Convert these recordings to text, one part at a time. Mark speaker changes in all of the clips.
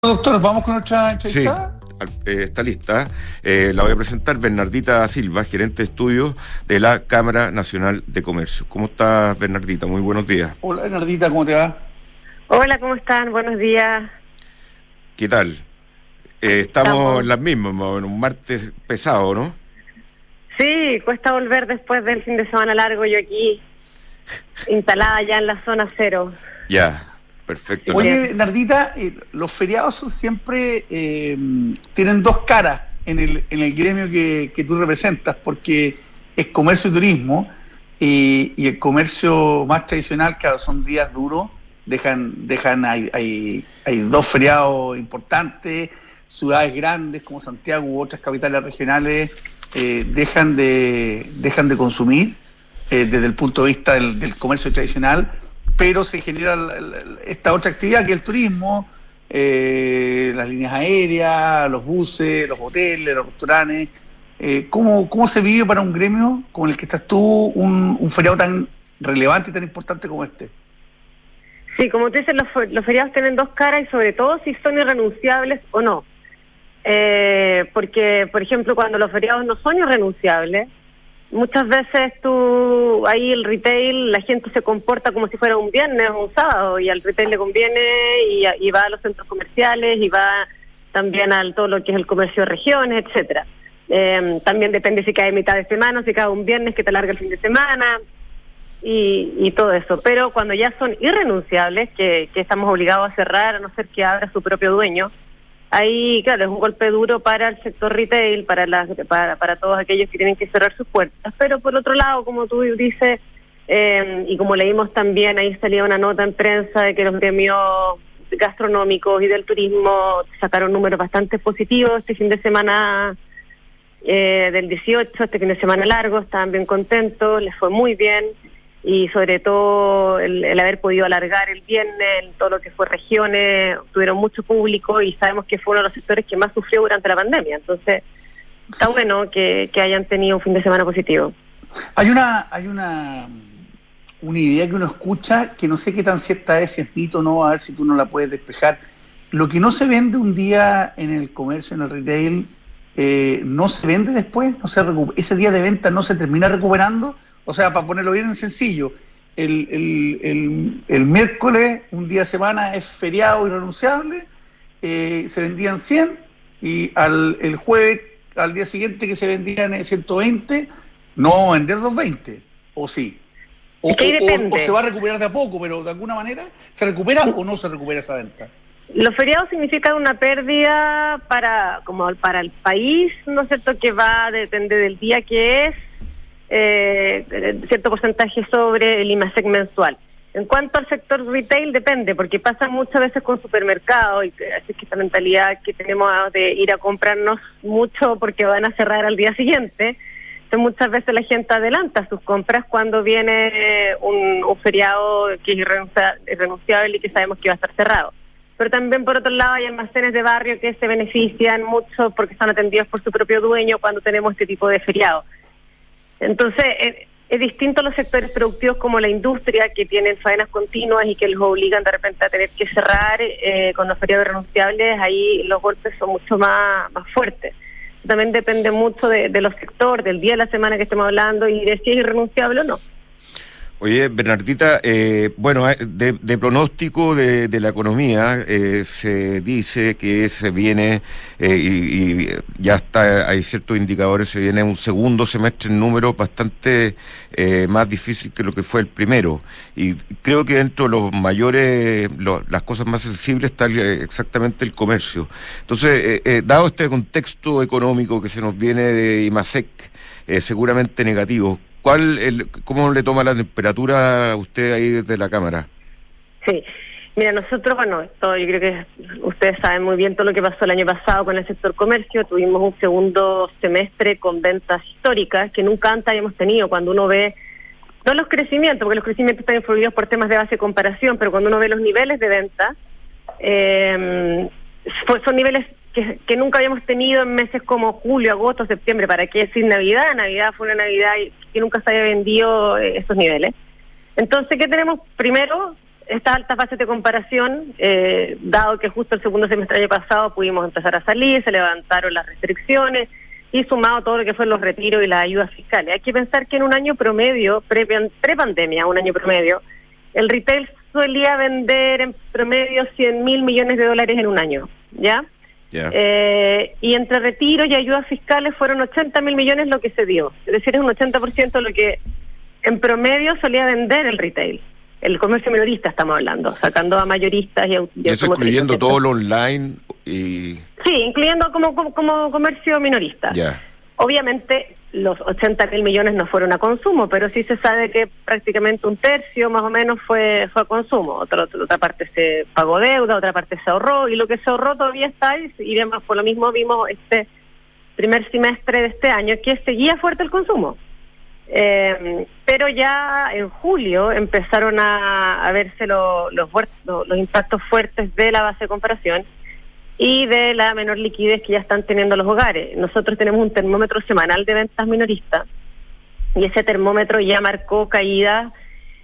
Speaker 1: Doctor, ¿vamos con nuestra
Speaker 2: Sí,
Speaker 1: entrevistada?
Speaker 2: está lista. La voy a presentar, Bernardita Silva, gerente de estudios de la Cámara Nacional de Comercio. ¿Cómo estás, Bernardita? Muy buenos días.
Speaker 1: Hola, Bernardita, ¿cómo te va?
Speaker 3: Hola, ¿cómo están? Buenos días.
Speaker 2: ¿Qué tal? Estamos en las mismas, más o menos, un martes pesado, ¿no?
Speaker 3: Sí, cuesta volver después del fin de semana largo, yo aquí instalada ya en la zona cero.
Speaker 2: Ya, perfecto.
Speaker 1: Oye, Bernardita, los feriados son siempre tienen dos caras en el gremio que tú representas, porque es comercio y turismo, y el comercio más tradicional, claro, son días duros, hay dos feriados importantes, ciudades grandes como Santiago u otras capitales regionales dejan de consumir desde el punto de vista del comercio tradicional, pero se genera esta otra actividad que es el turismo, las líneas aéreas, los buses, los hoteles, los restaurantes. ¿Cómo se vive para un gremio con el que estás tú un feriado tan relevante y tan importante como este?
Speaker 3: Sí, como tú dices, los feriados tienen dos caras y sobre todo si son irrenunciables o no. Porque, por ejemplo, cuando los feriados no son irrenunciables, muchas veces ahí el retail, la gente se comporta como si fuera un viernes o un sábado, y al retail le conviene y va a los centros comerciales y va también a todo lo que es el comercio de regiones, etcétera. También depende si cae mitad de semana, si cae un viernes que te alarga el fin de semana y todo eso. Pero cuando ya son irrenunciables, que estamos obligados a cerrar, a no ser que abra su propio dueño, ahí, claro, es un golpe duro para el sector retail, para todos aquellos que tienen que cerrar sus puertas. Pero por otro lado, como tú dices, y como leímos también, ahí salía una nota en prensa de que los gremios gastronómicos y del turismo sacaron números bastante positivos este fin de semana del 18, este fin de semana largo, estaban bien contentos, les fue muy bien. Y sobre todo el haber podido alargar el viernes, todo lo que fue regiones, tuvieron mucho público y sabemos que fue uno de los sectores que más sufrió durante la pandemia. Entonces, está bueno que hayan tenido un fin de semana positivo.
Speaker 1: Hay una idea que uno escucha, que no sé qué tan cierta es, si es mito o no, a ver si tú no la puedes despejar. Lo que no se vende un día en el comercio, en el retail, no se vende después, ese día de venta no se termina recuperando. O sea, para ponerlo bien en sencillo, el miércoles, un día de semana, es feriado irrenunciable, se vendían 100 y el jueves, al día siguiente que se vendían 120, no vamos a vender 220, ¿o sí? O se va a recuperar de a poco, pero de alguna manera, ¿se recupera o no se recupera esa venta?
Speaker 3: Los feriados significan una pérdida para el país, ¿no es cierto?, que va a depender del día que es, cierto porcentaje sobre el IMASEC mensual. En cuanto al sector retail, depende, porque pasa muchas veces con supermercados, y así que esta mentalidad que tenemos de ir a comprarnos mucho porque van a cerrar al día siguiente. Entonces muchas veces la gente adelanta sus compras cuando viene un feriado que es irrenunciable y que sabemos que va a estar cerrado. Pero también por otro lado hay almacenes de barrio que se benefician mucho porque están atendidos por su propio dueño cuando tenemos este tipo de feriado. Entonces, es distinto a los sectores productivos como la industria, que tienen faenas continuas y que los obligan de repente a tener que cerrar con los feriados irrenunciables. Ahí los golpes son mucho más fuertes. También depende mucho de los sectores, del día de la semana que estemos hablando y de si es irrenunciable o no.
Speaker 2: Oye, Bernardita, bueno, de pronóstico de la economía se dice que se viene, y ya hay ciertos indicadores, se viene un segundo semestre en números bastante más difícil que lo que fue el primero. Y creo que dentro de los mayores, las cosas más sensibles está exactamente el comercio. Entonces, dado este contexto económico que se nos viene de IMASEC, seguramente negativo, ¿cómo le toma la temperatura a usted ahí desde la Cámara?
Speaker 3: Sí, mira, nosotros, yo creo que ustedes saben muy bien todo lo que pasó el año pasado con el sector comercio. Tuvimos un segundo semestre con ventas históricas que nunca antes habíamos tenido. Cuando uno ve, no los crecimientos, porque los crecimientos están influidos por temas de base de comparación, pero cuando uno ve los niveles de venta, son niveles que nunca habíamos tenido en meses como julio, agosto, septiembre. ¿Para qué decir Navidad? Navidad fue una Navidad que nunca se había vendido estos niveles. Entonces, ¿qué tenemos? Primero, estas altas bases de comparación, dado que justo el segundo semestre del año pasado pudimos empezar a salir, se levantaron las restricciones y sumado todo lo que fue los retiros y las ayudas fiscales. Hay que pensar que en un año promedio, pre-pandemia, un año promedio, el retail solía vender en promedio 100.000 millones de dólares en un año, ¿ya? Y entre retiros y ayudas fiscales fueron 80.000 millones lo que se dio. Es decir, es un 80% de lo que en promedio solía vender el retail. El comercio minorista estamos hablando, sacando a mayoristas y
Speaker 2: eso incluyendo todo lo online y...
Speaker 3: Sí, incluyendo como comercio minorista. Obviamente los 80.000 millones no fueron a consumo, pero sí se sabe que prácticamente un tercio más o menos fue a consumo. Otra parte se pagó deuda, otra parte se ahorró, y lo que se ahorró todavía está ahí, y además por lo mismo vimos este primer semestre de este año que seguía fuerte el consumo. Pero ya en julio empezaron a verse los impactos fuertes de la base de comparación y de la menor liquidez que ya están teniendo los hogares. Nosotros tenemos un termómetro semanal de ventas minoristas y ese termómetro ya marcó caídas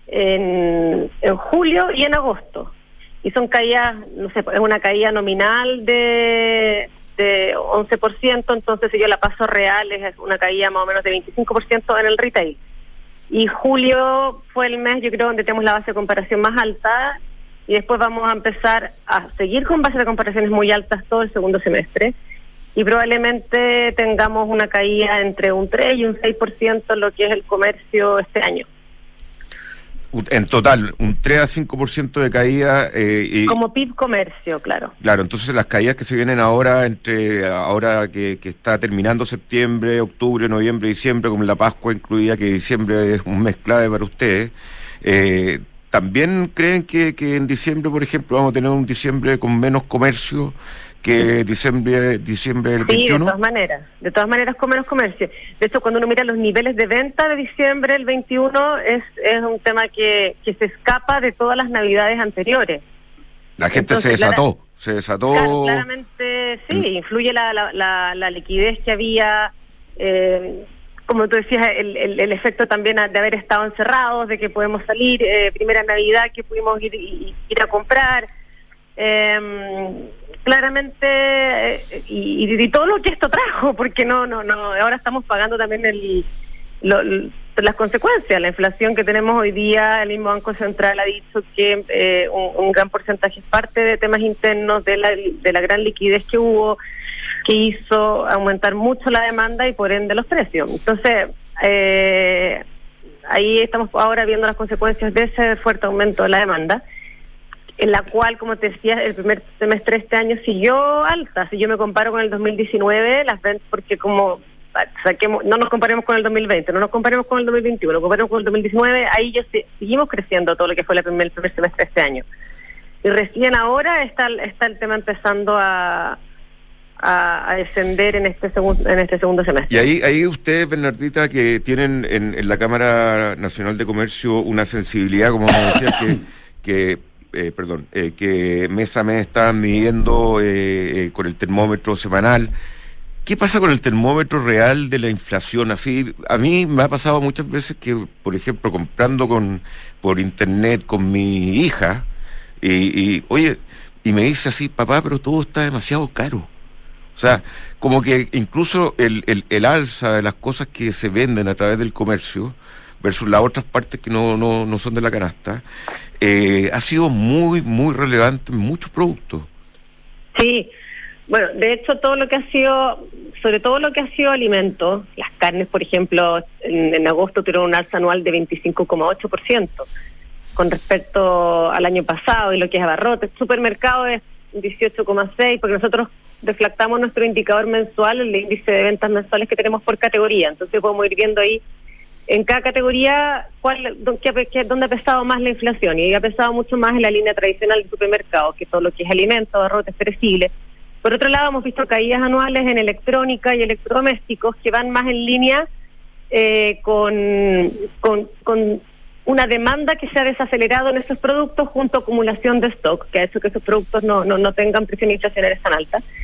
Speaker 3: en julio y en agosto. Y son caídas, no sé, es una caída nominal de 11%, entonces si yo la paso real es una caída más o menos de 25% en el retail. Y julio fue el mes, yo creo, donde tenemos la base de comparación más alta, y después vamos a empezar a seguir con bases de comparaciones muy altas todo el segundo semestre, y probablemente tengamos una caída entre un 3 y un 6% en lo que es el comercio este año.
Speaker 2: En total, un 3 a 5% de caída.
Speaker 3: Como PIB comercio, claro.
Speaker 2: Claro, entonces las caídas que se vienen ahora, ahora que está terminando septiembre, octubre, noviembre, diciembre, con la Pascua incluida, que diciembre es un mes clave para ustedes, ¿también creen que en diciembre, por ejemplo, vamos a tener un diciembre con menos comercio que diciembre del 21?
Speaker 3: Sí, de todas maneras con menos comercio. De hecho, cuando uno mira los niveles de venta de diciembre del 21, es un tema que se escapa de todas las navidades anteriores.
Speaker 2: La gente entonces, se desató.
Speaker 3: Claro, claramente sí, influye la liquidez que había, como tú decías, el efecto también de haber estado encerrados, de que podemos salir, primera Navidad que pudimos ir a comprar, claramente, y todo lo que esto trajo, porque no, ahora estamos pagando también las consecuencias, la inflación que tenemos hoy día. El mismo Banco Central ha dicho que un gran porcentaje es parte de temas internos de la gran liquidez que hubo, que hizo aumentar mucho la demanda y por ende los precios. Entonces, ahí estamos ahora viendo las consecuencias de ese fuerte aumento de la demanda, en la cual, como te decía, el primer semestre de este año siguió alta. Si yo me comparo con el 2019, las ventas, porque como no nos comparemos con el 2020, no nos comparemos con el 2021, nos comparemos con el 2019, ahí ya seguimos creciendo todo lo que fue el primer semestre de este año. Y recién ahora está el tema empezando a descender en este segundo semestre.
Speaker 2: Y ahí ustedes, Bernardita, que tienen en la Cámara Nacional de Comercio una sensibilidad, como me decías, que mes a mes estaban midiendo con el termómetro semanal. ¿Qué pasa con el termómetro real de la inflación? Así, a mí me ha pasado muchas veces que, por ejemplo, comprando por internet con mi hija, y me dice así: papá, pero todo está demasiado caro. O sea, como que incluso el alza de las cosas que se venden a través del comercio versus las otras partes que no son de la canasta, ha sido muy, muy relevante en muchos productos. Sí,
Speaker 3: bueno, de hecho todo lo que ha sido, sobre todo lo que ha sido alimentos, las carnes, por ejemplo, en agosto tuvieron un alza anual de 25,8% con respecto al año pasado, y lo que es abarrotes, supermercado es 18,6%, porque nosotros deflactamos nuestro indicador mensual, el índice de ventas mensuales que tenemos por categoría, entonces podemos ir viendo ahí en cada categoría dónde ha pesado más la inflación, y ha pesado mucho más en la línea tradicional del supermercado, que todo lo que es alimentos, abarrotes, perecibles. Por otro lado, hemos visto caídas anuales en electrónica y electrodomésticos que van más en línea con una demanda que se ha desacelerado en esos productos junto a acumulación de stock, que ha hecho que esos productos no tengan presión inflacionaria tan alta.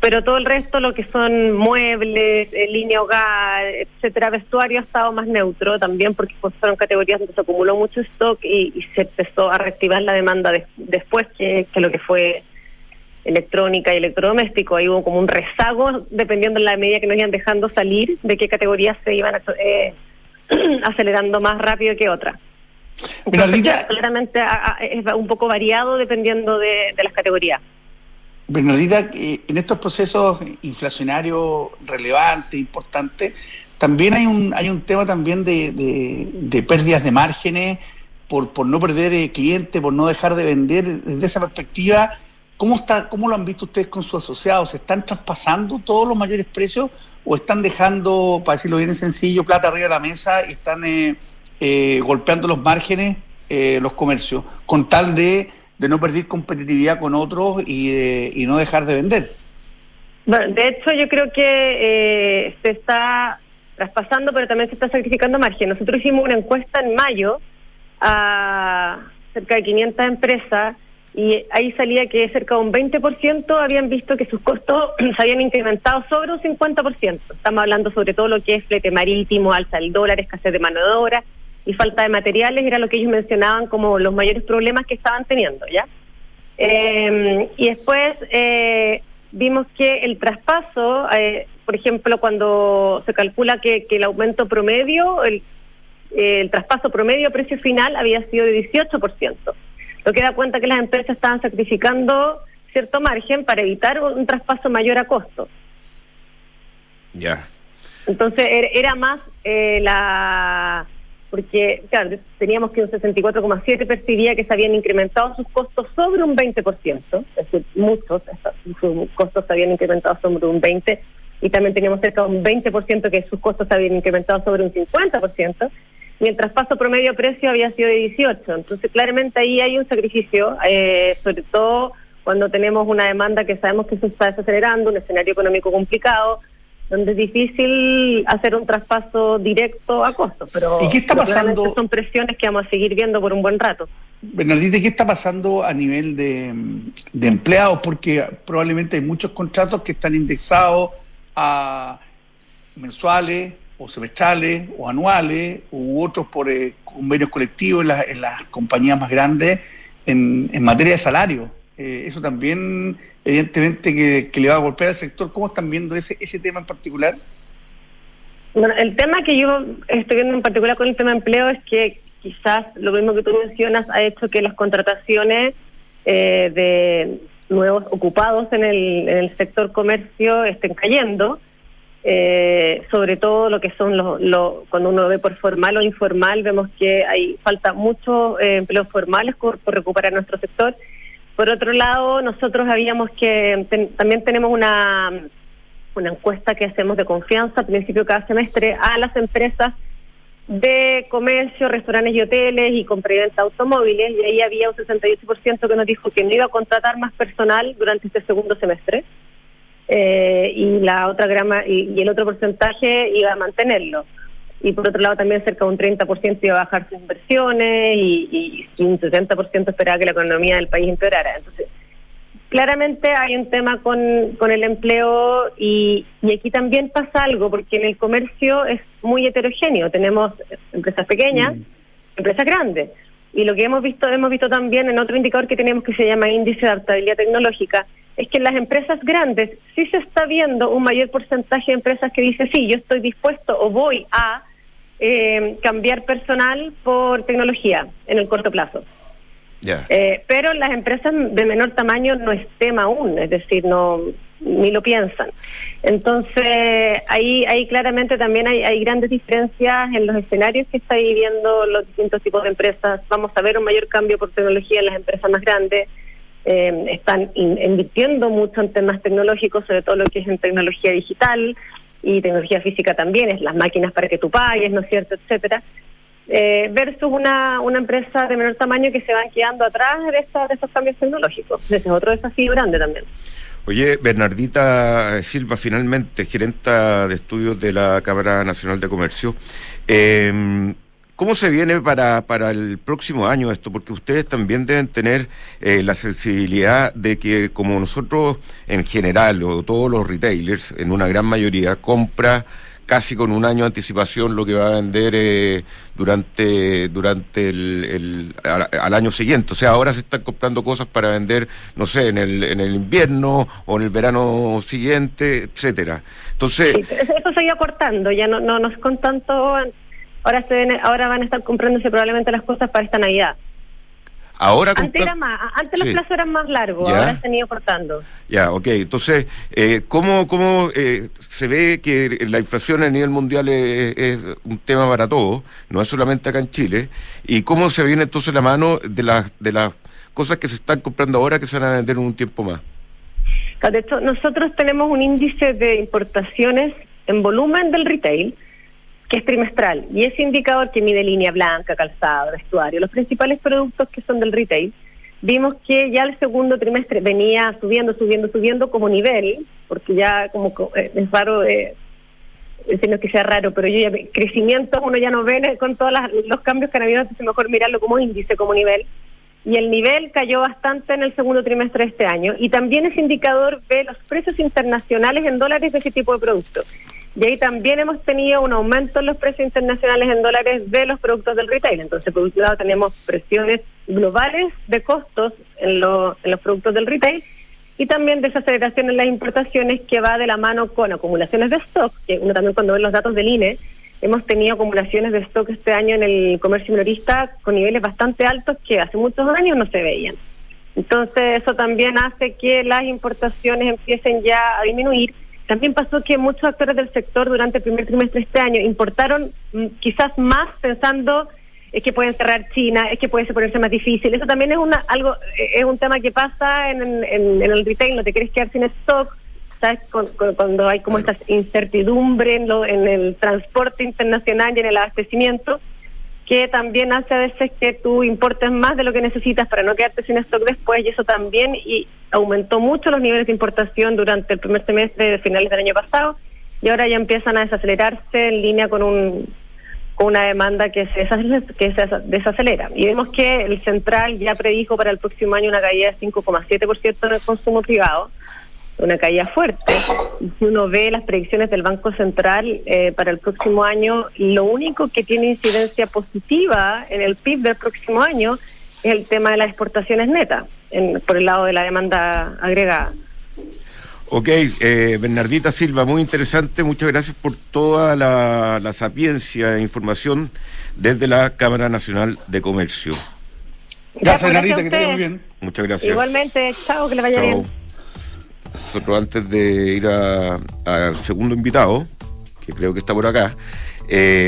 Speaker 3: pero todo el resto, lo que son muebles, línea hogar, etcétera, vestuario, ha estado más neutro también, porque fueron categorías donde se acumuló mucho stock y se empezó a reactivar la demanda después que lo que fue electrónica y electrodoméstico. Ahí hubo como un rezago, dependiendo de la medida que nos iban dejando salir, de qué categorías se iban acelerando más rápido que otras.
Speaker 1: Bernardita,
Speaker 3: claramente es un poco variado dependiendo de las categorías.
Speaker 1: Bernardita, en estos procesos inflacionarios relevantes, importantes, también hay un tema también de pérdidas de márgenes por no perder clientes, por no dejar de vender. Desde esa perspectiva, ¿cómo lo han visto ustedes con sus asociados? ¿Se están traspasando todos los mayores precios o están dejando, para decirlo bien sencillo, plata arriba de la mesa y están golpeando los márgenes, los comercios, con tal de no perder competitividad con otros y no dejar de vender?
Speaker 3: Bueno, de hecho yo creo que se está traspasando, pero también se está sacrificando margen. Nosotros hicimos una encuesta en mayo a cerca de 500 empresas y ahí salía que cerca de un 20% habían visto que sus costos se habían incrementado sobre un 50%. Estamos hablando sobre todo lo que es flete marítimo, alza del dólar, escasez de mano de obra y falta de materiales, era lo que ellos mencionaban como los mayores problemas que estaban teniendo, ¿ya? Y después vimos que el traspaso, por ejemplo, cuando se calcula que el aumento promedio, el traspaso promedio a precio final había sido de 18%, lo que da cuenta que las empresas estaban sacrificando cierto margen para evitar un traspaso mayor a costo.
Speaker 2: Ya.
Speaker 3: Entonces era más porque, claro, teníamos que un 64,7% percibía que se habían incrementado sus costos sobre un 20%, es decir, muchos sus costos se habían incrementado sobre un 20%, y también teníamos cerca de un 20% que sus costos se habían incrementado sobre un 50%, y el traspaso promedio precio había sido de 18%. Entonces, claramente ahí hay un sacrificio, sobre todo cuando tenemos una demanda que sabemos que se está desacelerando, un escenario económico complicado, donde es difícil hacer un traspaso directo a costos, pero
Speaker 1: ¿y qué está pasando?
Speaker 3: Son presiones que vamos a seguir viendo por un buen rato.
Speaker 1: Bernardita, ¿qué está pasando a nivel de empleados? Porque probablemente hay muchos contratos que están indexados a mensuales o semestrales o anuales u otros por convenios colectivos en las compañías más grandes en materia de salario. Eso también, evidentemente, que le va a golpear al sector. ¿Cómo están viendo ese tema en particular?
Speaker 3: Bueno, el tema que yo estoy viendo en particular con el tema de empleo es que quizás lo mismo que tú mencionas ha hecho que las contrataciones de nuevos ocupados en el sector comercio estén cayendo, sobre todo lo que son cuando uno ve por formal o informal, vemos que hay falta muchos empleos formales por recuperar nuestro sector. Por otro lado, nosotros también tenemos una encuesta que hacemos de confianza a principio de cada semestre a las empresas de comercio, restaurantes y hoteles y compra y venta de automóviles, y ahí había un 68% que nos dijo que no iba a contratar más personal durante este segundo semestre, y el otro porcentaje iba a mantenerlo. Y por otro lado también cerca de un 30% iba a bajar sus inversiones y un 60% esperaba que la economía del país empeorara. Entonces, claramente hay un tema con el empleo y aquí también pasa algo, porque en el comercio es muy heterogéneo. Tenemos empresas pequeñas, empresas grandes. Y lo que hemos visto también en otro indicador que tenemos que se llama índice de adaptabilidad tecnológica, es que en las empresas grandes sí se está viendo un mayor porcentaje de empresas que dice, sí, yo estoy dispuesto o voy a cambiar personal por tecnología en el corto plazo.
Speaker 2: Yeah.
Speaker 3: Pero las empresas de menor tamaño no es tema aún, es decir, ni lo piensan. Entonces, ahí claramente también hay grandes diferencias en los escenarios que está viviendo los distintos tipos de empresas. Vamos a ver un mayor cambio por tecnología en las empresas más grandes. Están invirtiendo mucho en temas tecnológicos, sobre todo lo que es en tecnología digital y tecnología física también, es las máquinas para que tú pagues, ¿no es cierto?, etcétera, versus una empresa de menor tamaño que se van quedando atrás de estos cambios tecnológicos. Ese es otro desafío grande también.
Speaker 2: Oye, Bernardita Silva, finalmente, gerenta de estudios de la Cámara Nacional de Comercio, ¿Cómo se viene para el próximo año esto? Porque ustedes también deben tener la sensibilidad de que, como nosotros en general, o todos los retailers, en una gran mayoría, compra casi con un año de anticipación lo que va a vender durante al año siguiente. O sea, ahora se están comprando cosas para vender, no sé, en el invierno o en el verano siguiente, etcétera. Entonces,
Speaker 3: sí, eso se iba cortando, ya no es con tanto. Ahora van a estar comprándose probablemente las cosas para esta Navidad. Antes los plazos eran más largos, ¿ya? Ahora se han ido cortando.
Speaker 2: Ya, ok. Entonces, ¿cómo se ve que la inflación a nivel mundial es un tema para todos, no es solamente acá en Chile? ¿Y cómo se viene entonces la mano de las cosas que se están comprando ahora que se van a vender en un tiempo más?
Speaker 3: De hecho, nosotros tenemos un índice de importaciones en volumen del retail, que es trimestral, y ese indicador que mide línea blanca, calzado, vestuario, los principales productos que son del retail, vimos que ya el segundo trimestre venía subiendo como nivel, porque ya como es raro, no que sea raro, pero crecimiento uno ya no ve con todos los cambios que han habido, entonces mejor mirarlo como índice, como nivel, y el nivel cayó bastante en el segundo trimestre de este año, y también ese indicador ve los precios internacionales en dólares de ese tipo de productos. Y ahí también hemos tenido un aumento en los precios internacionales en dólares de los productos del retail. Entonces, por un lado, tenemos presiones globales de costos en los productos del retail y también desaceleración en las importaciones que va de la mano con acumulaciones de stock, que uno también cuando ve los datos del INE, hemos tenido acumulaciones de stock este año en el comercio minorista con niveles bastante altos que hace muchos años no se veían. Entonces, eso también hace que las importaciones empiecen ya a disminuir. También pasó que muchos actores del sector durante el primer trimestre de este año importaron quizás más pensando es que pueden cerrar China, es que puede ponerse más difícil. Eso también es un tema que pasa en el retail, no te quieres quedar sin stock, ¿sabes? Cuando hay como esta incertidumbre en el transporte internacional y en el abastecimiento, que también hace a veces que tú importes más de lo que necesitas para no quedarte sin stock después, y eso también aumentó mucho los niveles de importación durante el primer semestre de finales del año pasado, y ahora ya empiezan a desacelerarse en línea con una demanda que se desacelera. Y vemos que el Central ya predijo para el próximo año una caída de 5,7% en el consumo privado, una caída fuerte. Si uno ve las predicciones del Banco Central para el próximo año, lo único que tiene incidencia positiva en el PIB del próximo año es el tema de las exportaciones netas, por el lado de la demanda agregada.
Speaker 2: Ok, Bernardita Silva, muy interesante, muchas gracias por toda la sapiencia e información desde la Cámara Nacional de Comercio.
Speaker 1: Gracias, Bernardita, que te vaya muy bien.
Speaker 2: Muchas gracias.
Speaker 3: Igualmente, chao, que le vaya bien.
Speaker 2: Nosotros, antes de ir al segundo invitado, que creo que está por acá,